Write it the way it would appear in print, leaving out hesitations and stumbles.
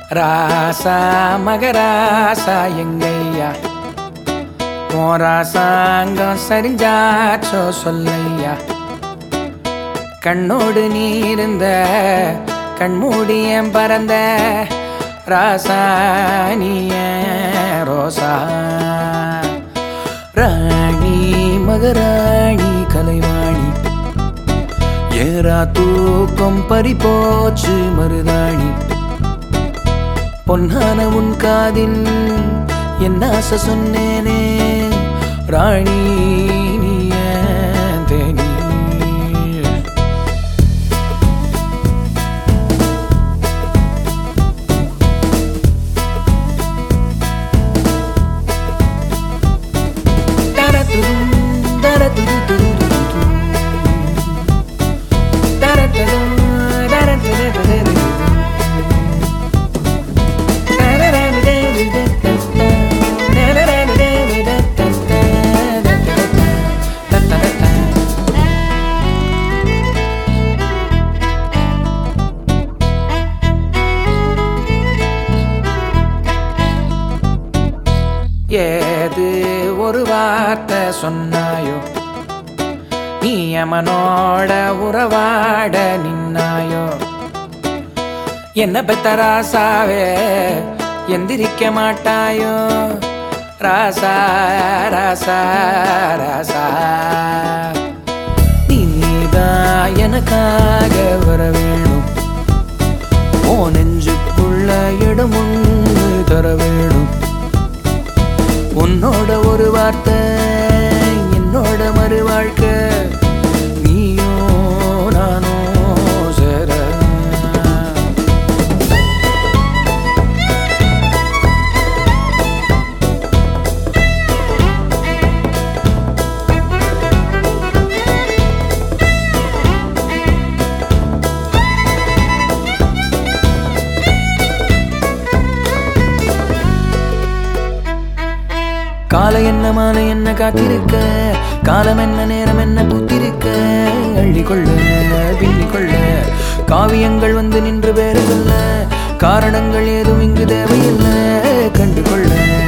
ராசா மகராசா எங்கையா ராசாங்கம் சரிஞ்சாச்சோ சொல்லையா. கண்ணோடு நீ இருந்த கண்மூடியம் பறந்த ராசானிய ரோசா. ராணி மகராணி கலைவாணி ஏரா தூக்கம் பறிப்போச்சு மருதாணி. பொன்னான உன் காதில் என்ன ஆசை சொன்னேனே ராணி நீய தேனி. ஏது ஒரு வார்த்தை சொன்னாயோ நீ அமனோட உறவாட நின்னாயோ. என்ன பெத்த ராசாவே எந்திரிக்க மாட்டாயோ ராசா ராசா ராசா. நீதான் எனக்காக வர வேணும் ஓ நெஞ்சுக்குள்ள இடம் ஒன்று தர வேணும். உன்னோட ஒரு வார்த்தை என்னோட மறு வாழ்க்கை நீயோ நானோ சேர. காலை என்ன மாலை என்ன காத்திருக்க காலம் என்ன நேரம் என்ன பூத்திருக்க. அள்ளிக்கொள்ள பின்னிக்கொள்ள காவியங்கள் வந்து நின்று வேறு சொல்ல காரணங்கள் ஏதும் இங்கு தேவையில்லை கண்டுகொள்ள.